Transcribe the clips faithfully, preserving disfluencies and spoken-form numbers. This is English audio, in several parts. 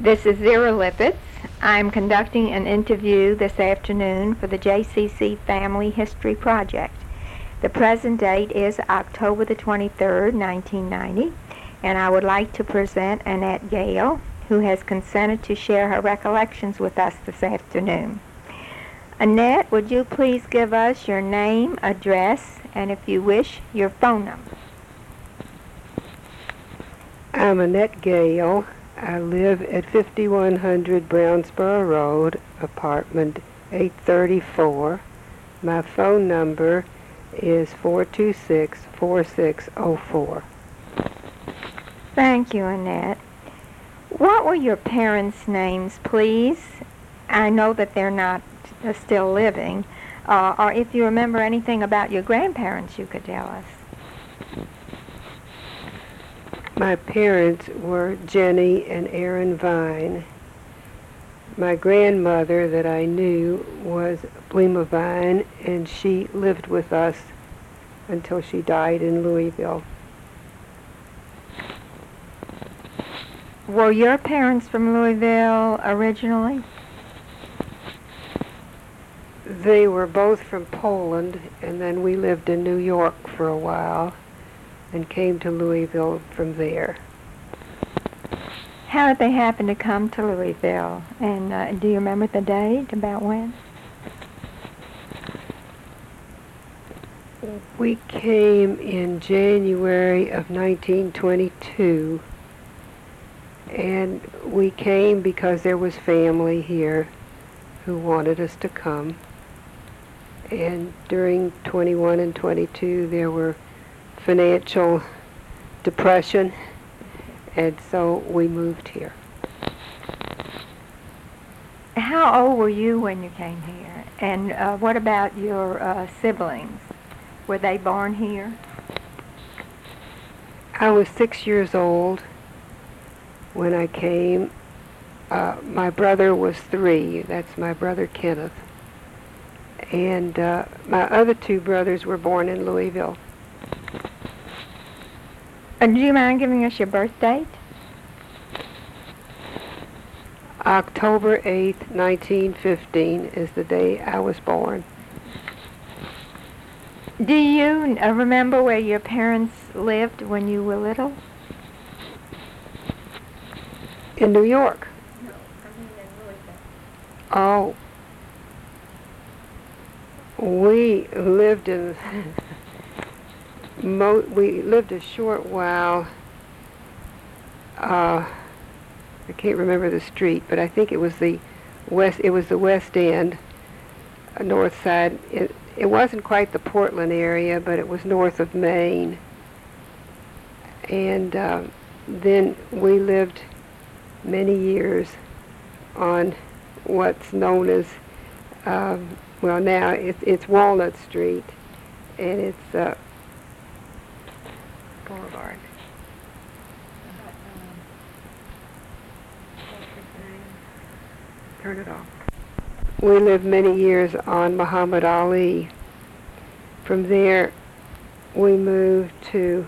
This is Zira Lippitz. I'm conducting an interview this afternoon for the J C C Family History Project. The present date is October the twenty-third, nineteen ninety, and I would like to present Annette Gale, who has consented to share her recollections with us this afternoon. Annette, would you please give us your name, address, and if you wish, your phone number? I'm Annette Gale. I live at fifty-one hundred Brownsboro Road, apartment eight thirty-four. My phone number is four two six, four six zero four. Thank you, Annette. What were your parents' names, please? I know that they're not uh, still living. Uh, or if you remember anything about your grandparents, you could tell us. My parents were Jenny and Aaron Vine. My grandmother that I knew was Blima Vine, and she lived with us until she died in Louisville. Were your parents from Louisville originally? They were both from Poland, and then we lived in New York for a while and came to Louisville from there. How did they happen to come to Louisville? And uh, do you remember the date, about when? We came in January of nineteen twenty-two, and we came because there was family here who wanted us to come. And during twenty-one and twenty-two, there were financial depression, and so we moved here. How old were you when you came here? And uh, what about your uh, siblings? Were they born here? I was six years old when I came. Uh, my brother was three. That's my brother Kenneth. And uh, my other two brothers were born in Louisville. Uh, do you mind giving us your birth date? October eighth, nineteen fifteen is the day I was born. Do you uh, remember where your parents lived when you were little? In New York. No, I mean in Louisville. Oh. We lived in... Mo- we lived a short while, uh, I can't remember the street, but I think it was the west, it was the West End, uh, north side. It, it wasn't quite the Portland area, but it was north of Maine. And uh, then we lived many years on what's known as, um, well now it's, it's Walnut Street, and it's uh, Boulevard. Turn it off. We lived many years on Muhammad Ali. From there, we moved to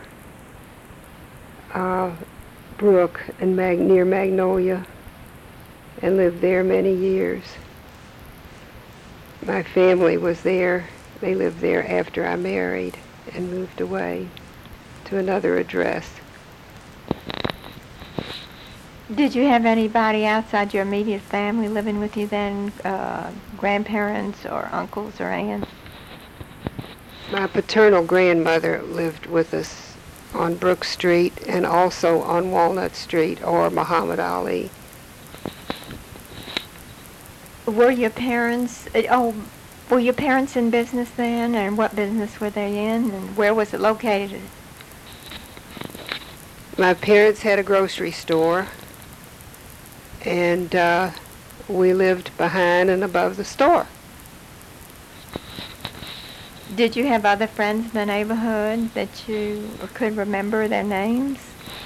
uh, Brook and Mag- near Magnolia, and lived there many years. My family was there. They lived there after I married and moved away to another address. Did you have anybody outside your immediate family living with you then? Uh, grandparents or uncles or aunts? My paternal grandmother lived with us on Brook Street and also on Walnut Street or Muhammad Ali. Were your parents, uh, oh, were your parents in business then? And what business were they in? And where was it located? My parents had a grocery store, and uh, we lived behind and above the store. Did you have other friends in the neighborhood that you could remember their names?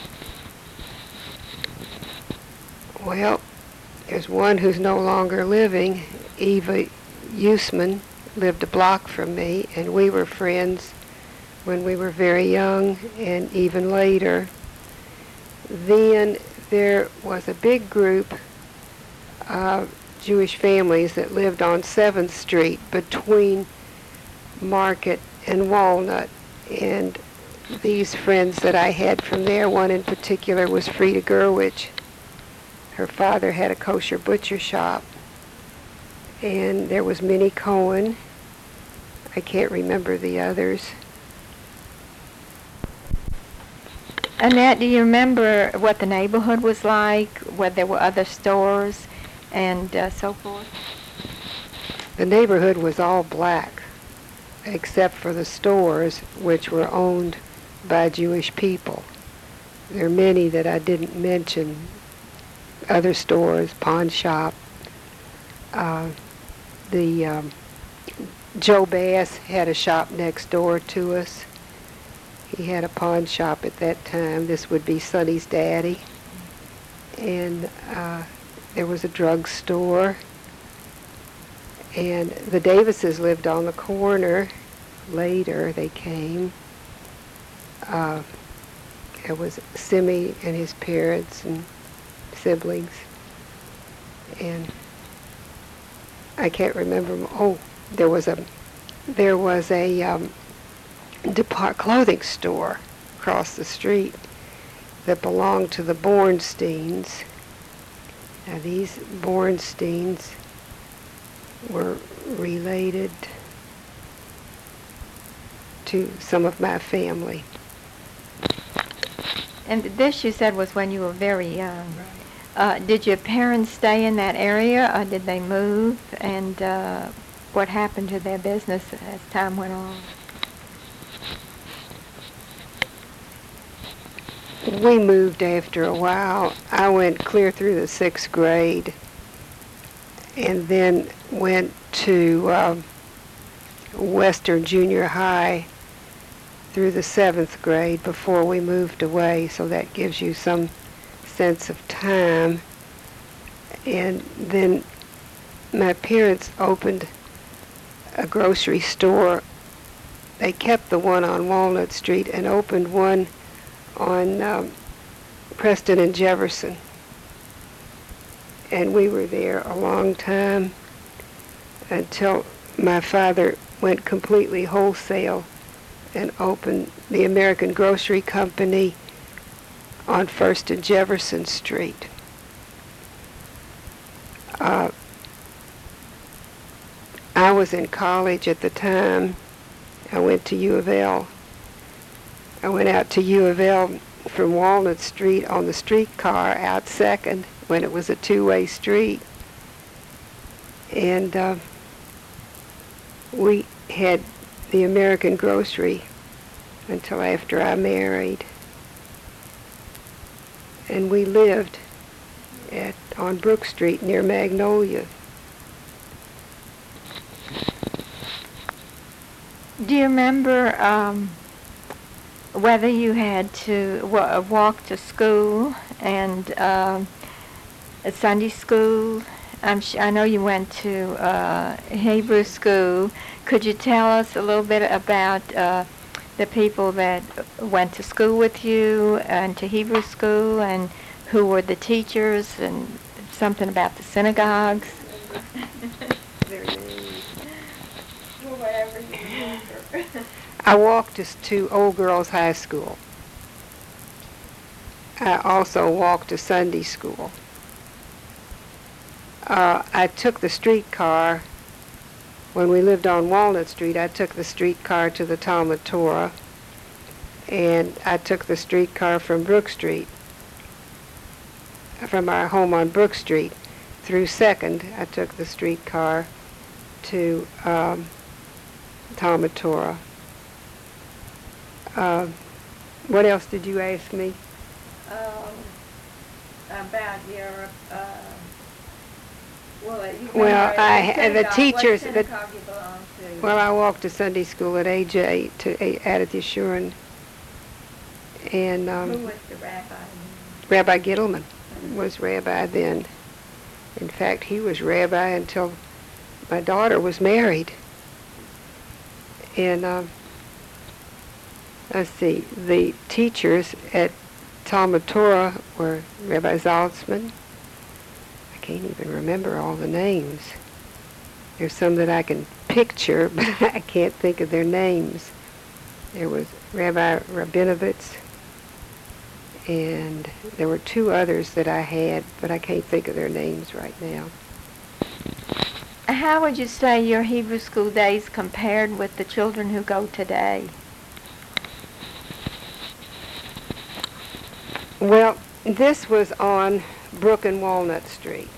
Well, there's one who's no longer living. Eva Usman lived a block from me, and we were friends when we were very young and even later. Then there was a big group of Jewish families that lived on seventh Street between Market and Walnut. And these friends that I had from there, one in particular was Frida Gerwich. Her father had a kosher butcher shop. And there was Minnie Cohen. I can't remember the others. Annette, do you remember what the neighborhood was like, whether there were other stores and uh, so forth? The neighborhood was all black, except for the stores, which were owned by Jewish people. There are many that I didn't mention. Other stores, pawn shop. Uh, the um, Joe Bass had a shop next door to us. He had a pawn shop at that time. This would be Sonny's daddy. And uh, there was a drugstore. And the Davises lived on the corner. Later they came. Uh, there was Simmy and his parents and siblings. And I can't remember. Oh, there was a there was a um, depart clothing store across the street that belonged to the Bornsteins. Now these Bornsteins were related to some of my family. And this, you said, was when you were very young. Uh, did your parents stay in that area, or did they move? And uh, what happened to their business as time went on? We moved after a while. I went clear through the sixth grade and then went to um, Western Junior High through the seventh grade before we moved away, so that gives you some sense of time. And then my parents opened a grocery store. They kept the one on Walnut Street and opened one on um, Preston and Jefferson. And we were there a long time until my father went completely wholesale and opened the American Grocery Company on First and Jefferson Street. Uh, I was in college at the time. I went to U of L. I went out to U of L from Walnut Street on the streetcar out Second when it was a two-way street. And uh, we had the American Grocery until after I married. And we lived at on Brook Street near Magnolia. Do you remember um, whether you had to w- walk to school and um, Sunday school? I'm sh- I know you went to uh, Hebrew school. Could you tell us a little bit about uh, the people that went to school with you and to Hebrew school, and who were the teachers, and something about the synagogues? Their names. Well, whatever you remember. I walked us to Old Girls High School. I also walked to Sunday school. Uh, I took the streetcar. When we lived on Walnut Street, I took the streetcar to the Talmud Torah, and I took the streetcar from Brook Street, from our home on Brook Street, through Second. I took the streetcar to um, Talmud Torah. Uh, what else did you ask me? Um, about your, uh, well, you Well, I the teachers. What The, synagogue you belong to? well, I walked to Sunday school at A J to a, Adat Yeshurun, and um, Who was the rabbi? Rabbi Gittleman was rabbi then. In fact, he was rabbi until my daughter was married. And um, let's see, the teachers at Talmud Torah were Rabbi Zaltzman. I can't even remember all the names. There's some that I can picture, but I can't think of their names. There was Rabbi Rabinovitz, and there were two others that I had, but I can't think of their names right now. How would you say your Hebrew school days compared with the children who go today? Well, this was on Brook and Walnut Street.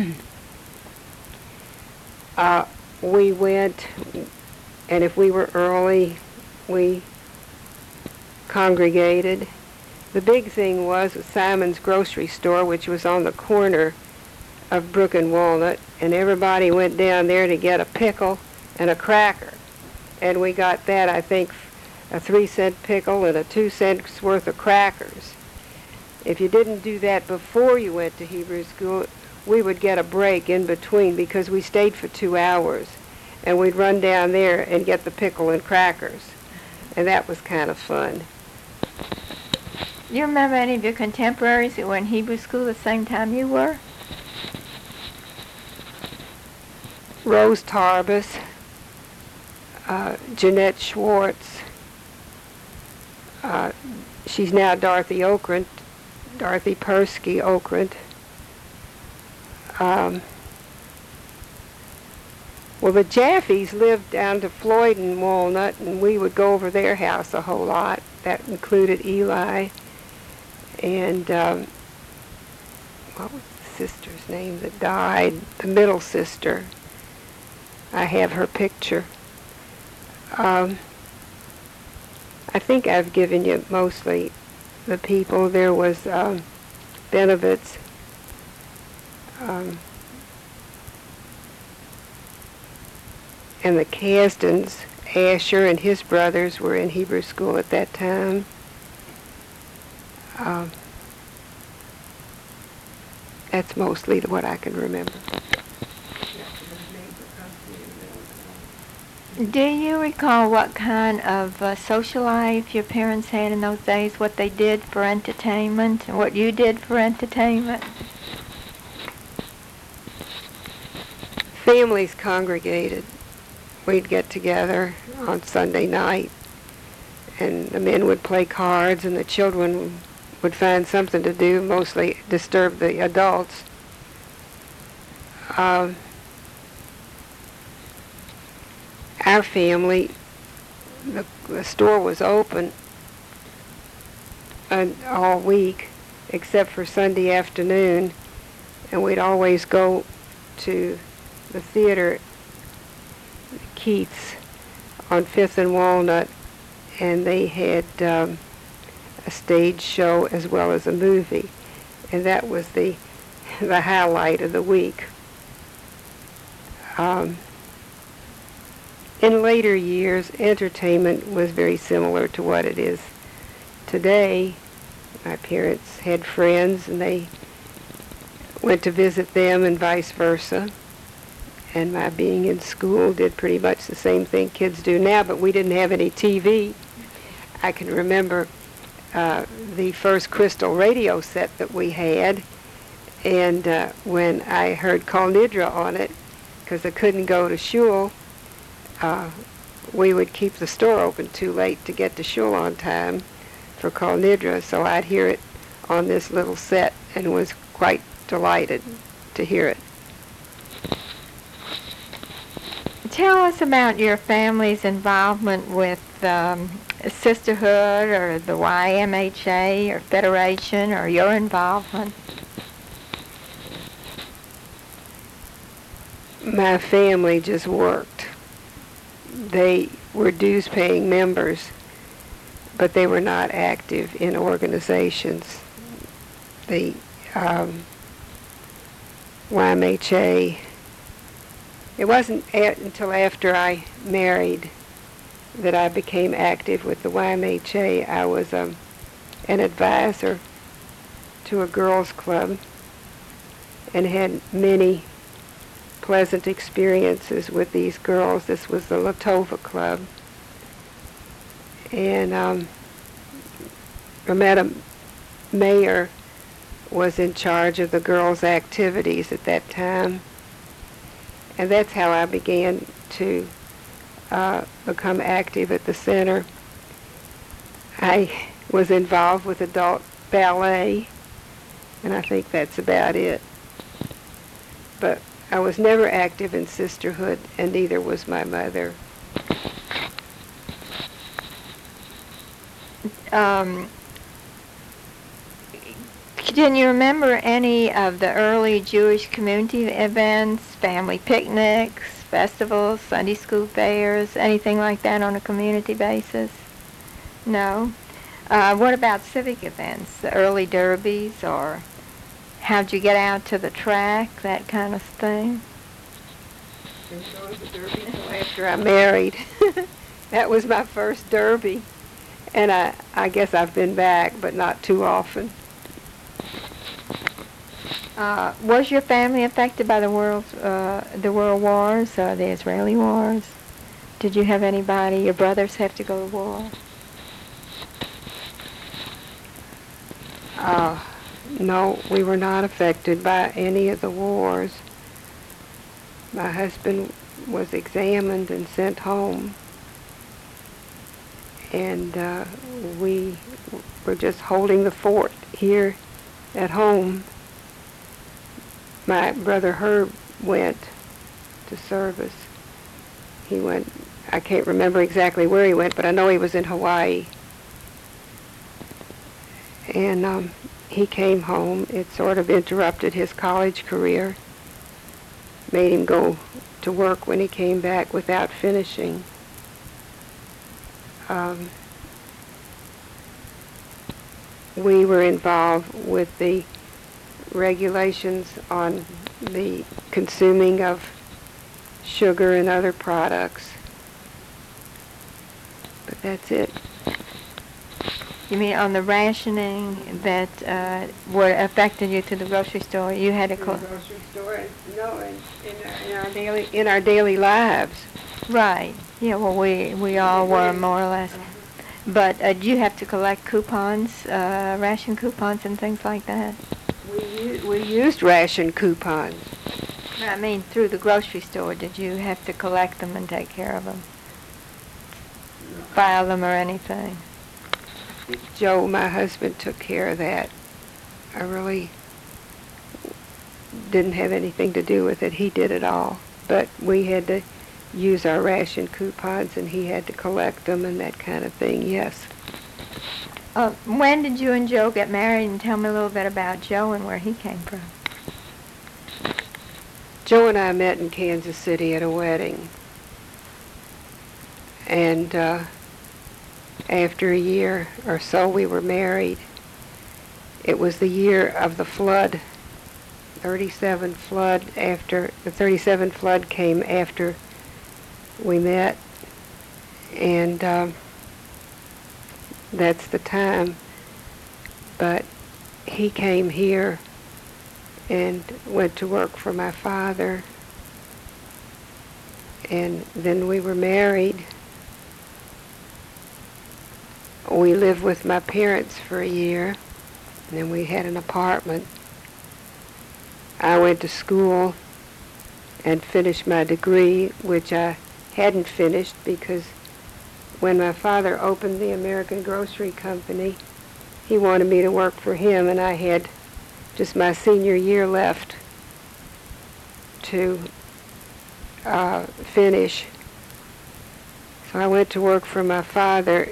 uh, we went, and if we were early, we congregated. The big thing was Simon's grocery store, which was on the corner of Brook and Walnut, and everybody went down there to get a pickle and a cracker. And we got that, I think, a three cent pickle and a two cents worth of crackers. If you didn't do that before you went to Hebrew school, we would get a break in between because we stayed for two hours. And we'd run down there and get the pickle and crackers. And that was kind of fun. You remember any of your contemporaries who were in Hebrew school the same time you were? Rose Tarbus, uh, Jeanette Schwartz. Uh, she's now Dorothy Okrent. Dorothy Persky Okrent. Um, well, the Jaffes lived down to Floyd and Walnut, and we would go over their house a whole lot. That included Eli and um, what was the sister's name that died? The middle sister. I have her picture. Um, I think I've given you mostly the people. There was um, Benovitz, um, and the Kasdans. Asher and his brothers were in Hebrew school at that time. Um, that's mostly what I can remember. Do you recall what kind of uh, social life your parents had in those days, what they did for entertainment, and what you did for entertainment? Families congregated. We'd get together on Sunday night, and the men would play cards, and the children would find something to do, mostly disturb the adults. Um, our family, the, the store was open uh, all week, except for Sunday afternoon, and we'd always go to the theater, Keith's, on Fifth and Walnut, and they had um, a stage show as well as a movie, and that was the the highlight of the week. Um, in later years, entertainment was very similar to what it is today. My parents had friends, and they went to visit them and vice versa. And my being in school did pretty much the same thing kids do now, but we didn't have any T V. I can remember uh, the first crystal radio set that we had, and uh, when I heard Kol Nidra on it, because I couldn't go to shul, uh, we would keep the store open too late to get to shul on time for Kol Nidra, so I'd hear it on this little set and was quite delighted to hear it. Tell us about your family's involvement with um, Sisterhood or the Y M H A or Federation, or your involvement. My family just worked. They were dues-paying members, but they were not active in organizations. The um, Y M H A, it wasn't a- until after I married that I became active with the Y M H A. I was um, an advisor to a girls' club and had many pleasant experiences with these girls. This was the Latova Club. And um, I met a mayor was in charge of the girls' activities at that time. And that's how I began to uh, become active at the center. I was involved with adult ballet, and I think that's about it. But I was never active in sisterhood, and neither was my mother. Um, can you remember any of the early Jewish community events, family picnics, festivals, Sunday school fairs, anything like that on a community basis? No? Uh, what about civic events, the early derbies, or how'd you get out to the track, that kind of thing? Didn't go to the derby until after I married. That was my first derby. And I, I guess I've been back, but not too often. Uh, was your family affected by the world, uh, the world wars, uh, the Israeli wars? Did you have anybody, your brothers, have to go to war? Uh, no, we were not affected by any of the wars. My husband was examined and sent home. And uh, we were just holding the fort here at home. My brother Herb went to service. He went, I can't remember exactly where he went, but I know he was in Hawaii. And um, he came home. It sort of interrupted his college career, made him go to work when he came back without finishing. Um, we were involved with the regulations on the consuming of sugar and other products. But that's it. You mean on the rationing that uh, were affected you to the grocery store? You had to In call. the grocery store, no, in, in, our, in our daily in our daily lives. Right. Yeah. Well, we we all were more or less. But uh, do you have to collect coupons, uh, ration coupons, and things like that? We u- we used ration coupons. I mean, through the grocery store, did you have to collect them and take care of them, file them, or anything? Joe, my husband, took care of that. I really didn't have anything to do with it. He did it all. But we had to use our ration coupons, and he had to collect them and that kind of thing, yes. Uh, when did you and Joe get married? And tell me a little bit about Joe and where he came from. Joe and I met in Kansas City at a wedding. And uh, after a year or so, we were married. It was the year of the flood, thirty-seven flood. After the thirty-seven flood came after we met, and um, that's the time. But he came here and went to work for my father, and then we were married. We lived with my parents for a year, and then we had an apartment. I went to school and finished my degree, which I hadn't finished because when my father opened the American Grocery Company, he wanted me to work for him, and I had just my senior year left to uh, finish. So I went to work for my father,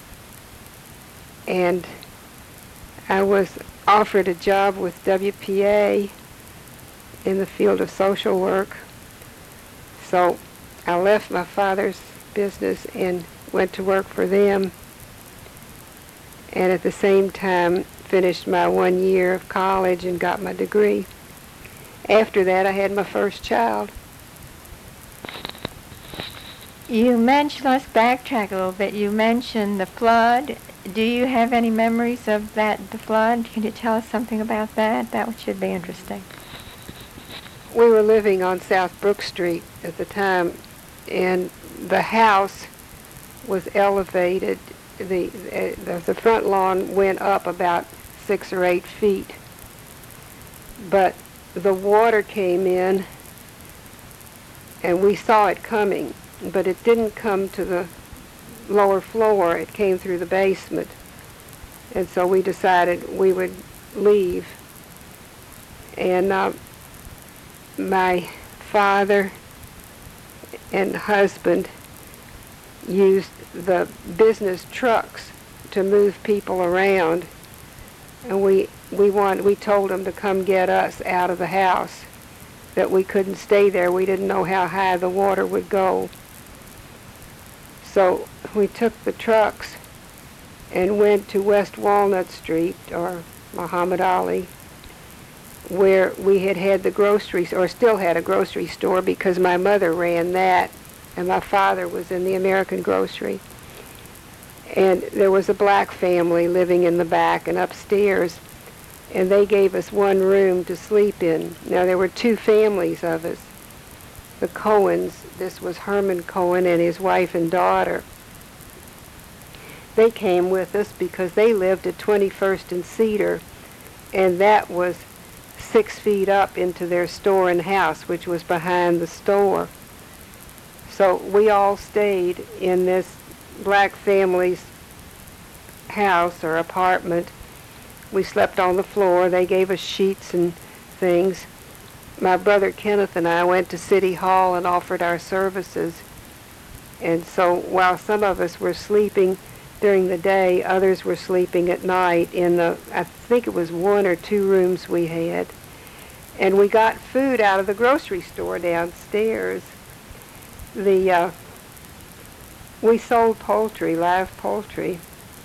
and I was offered a job with W P A in the field of social work. So I left my father's business and went to work for them, and at the same time finished my one year of college and got my degree. After that, I had my first child. You mentioned, let's backtrack a little bit. You mentioned the flood. Do you have any memories of that, the flood? Can you tell us something about that? That should be interesting. We were living on South Brook Street at the time, and the house was elevated. The, uh, the, the front lawn went up about six or eight feet. But the water came in, and we saw it coming, but it didn't come to the lower floor. It came through the basement. And so we decided we would leave. And uh, my father and husband used the business trucks to move people around, and we we want we told them to come get us out of the house, that we couldn't stay there. We didn't know how high the water would go. So we took the trucks and went to West Walnut Street, or Muhammad Ali, where we had had the groceries, or still had a grocery store, because my mother ran that, and my father was in the American Grocery. And there was a black family living in the back and upstairs, and they gave us one room to sleep in. Now, there were two families of us. The Cohens, this was Herman Cohen and his wife and daughter. They came with us because they lived at twenty-first and Cedar, and that was six feet up into their store and house, which was behind the store. So we all stayed in this black family's house or apartment. We slept on the floor. They gave us sheets and things. My brother Kenneth and I went to City Hall and offered our services. And so while some of us were sleeping during the day, others were sleeping at night in the, I think it was one or two rooms we had. And we got food out of the grocery store downstairs. The uh, we sold poultry, live poultry,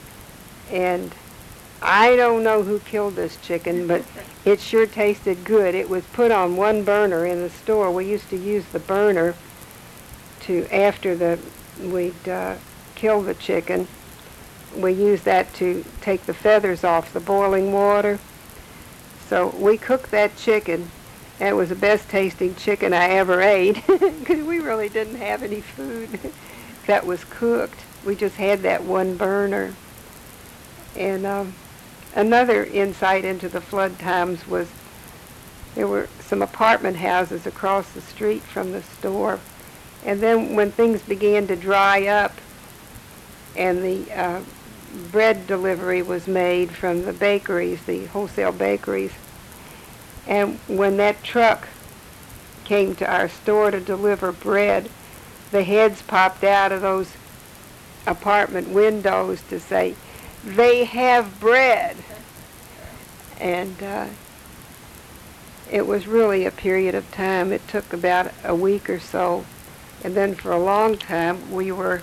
and I don't know who killed this chicken, but it sure tasted good. It was put on one burner in the store. We used to use the burner to, after the we'd uh, kill the chicken, we used that to take the feathers off the boiling water. So we cooked that chicken, and it was the best tasting chicken I ever ate, because we really didn't have any food that was cooked. We just had that one burner. And um, another insight into the flood times was there were some apartment houses across the street from the store. And then when things began to dry up and the uh, bread delivery was made from the bakeries, the wholesale bakeries, and when that truck came to our store to deliver bread, the heads popped out of those apartment windows to say, "They have bread." And uh, it was really a period of time. It took about a week or so. And then for a long time, we were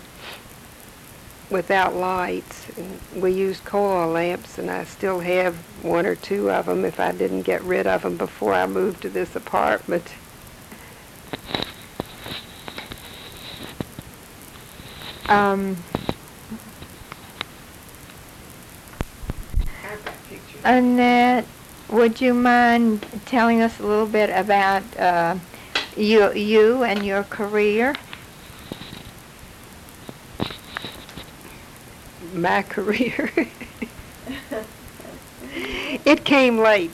without lights. And we used coal lamps, and I still have one or two of them if I didn't get rid of them before I moved to this apartment. Um, Annette, would you mind telling us a little bit about uh, you, you and your career? My career. It came late.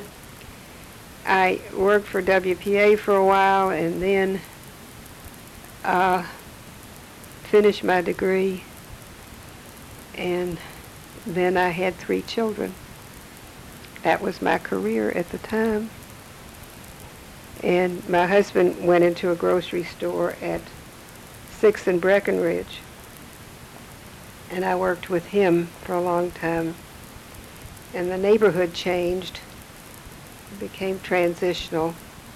I worked for W P A for a while, and then uh, finished my degree, and then I had three children. That was my career at the time. And my husband went into a grocery store at sixth and Breckenridge, and I worked with him for a long time. And the neighborhood changed, it became transitional,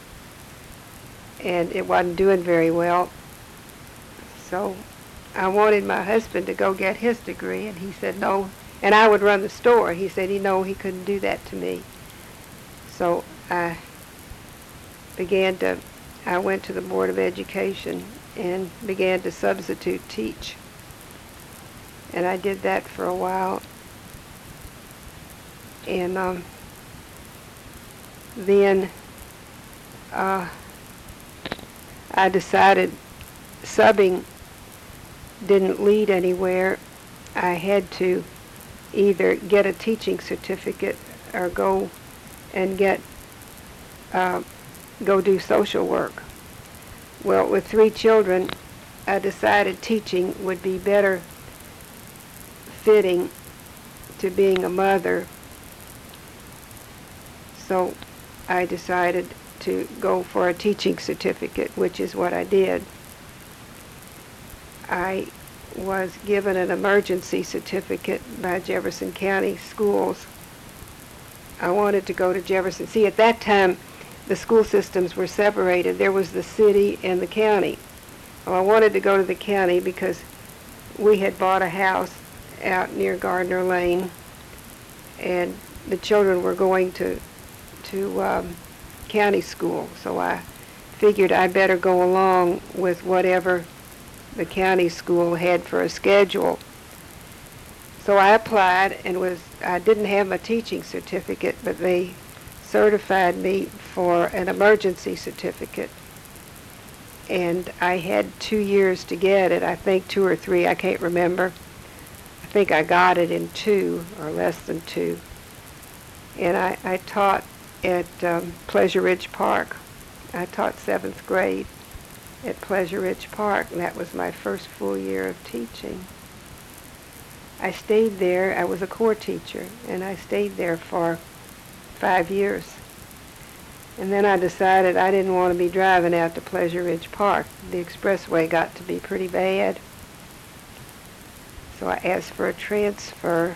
and it wasn't doing very well. So I wanted my husband to go get his degree, and he said no. And I would run the store. He said, he no, he couldn't do that to me. So I began to, I went to the Board of Education and began to substitute teach. And I did that for a while. And um, then uh, I decided subbing didn't lead anywhere. I had to either get a teaching certificate or go and get uh, go do social work. Well, with three children, I decided teaching would be better fitting to being a mother. So I decided to go for a teaching certificate, which is what I did. I was given an emergency certificate by Jefferson County Schools. I wanted to go to Jefferson. See, at that time, the school systems were separated. There was the city and the county. Well, I wanted to go to the county because we had bought a house out near Gardner Lane, and the children were going to to um, county school, so I figured I'd better go along with whatever the county school had for a schedule. So I applied and was I didn't have my teaching certificate, but they certified me for an emergency certificate, and I had two years to get it. I think two or three, I can't remember. I think I got it in two or less than two. And I, I taught at um, Pleasure Ridge Park. I taught seventh grade at Pleasure Ridge Park, and that was my first full year of teaching. I stayed there. I was a core teacher, and I stayed there for five years. And then I decided I didn't want to be driving out to Pleasure Ridge Park. The expressway got to be pretty bad. So I asked for a transfer,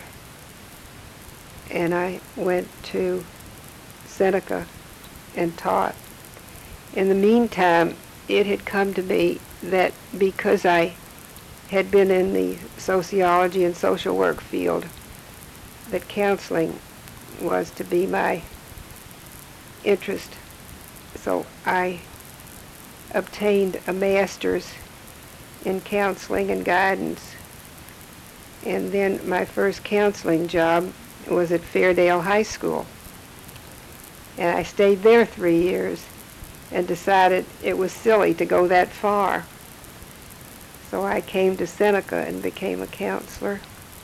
and I went to Seneca and taught. In the meantime, it had come to me that because I had been in the sociology and social work field, that counseling was to be my interest. So I obtained a master's in counseling and guidance. And then my first counseling job was at Fairdale High School. And I stayed there three years and decided it was silly to go that far. So I came to Seneca and became a counselor.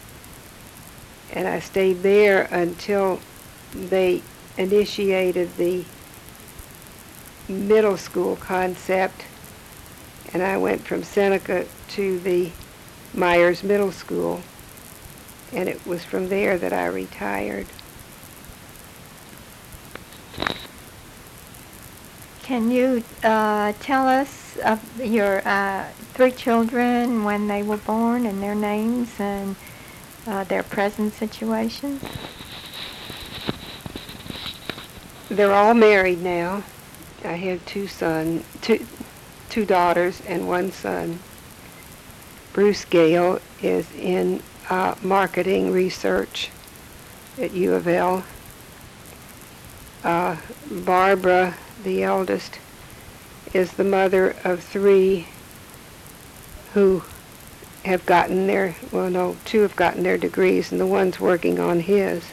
And I stayed there until they initiated the middle school concept, and I went from Seneca to the Myers Middle School, and it was from there that I retired. Can you uh, tell us of your uh, three children, when they were born, and their names and uh, their present situations? They're all married now. I have two sons, two, two daughters and one son. Bruce Gale is in uh, marketing research at U of L. Uh, Barbara, the eldest, is the mother of three who have gotten their, well no, two have gotten their degrees, and the one's working on his.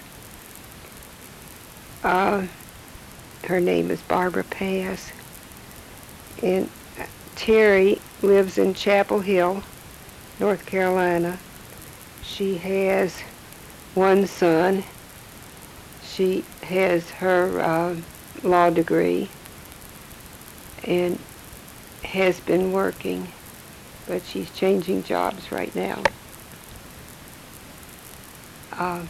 Uh, her name is Barbara Pass. And Terry lives in Chapel Hill, North Carolina. She has one son. She has her uh, law degree and has been working, but she's changing jobs right now. Uh,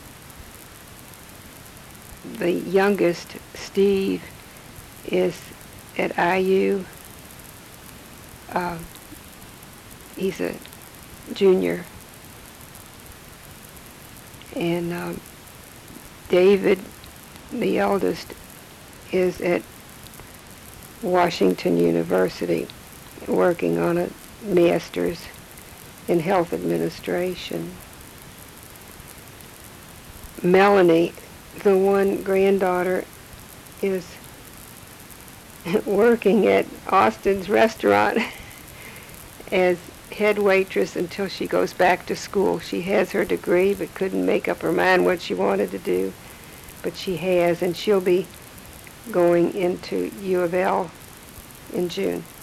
the youngest, Steve, is at I U. Uh, he's a junior. And um, David, the eldest, is at Washington University working on a master's in health administration. Melanie, the one granddaughter, is working at Austin's restaurant as head waitress until she goes back to school. She has her degree but couldn't make up her mind what she wanted to do, but she has, and she'll be going into U of L in June.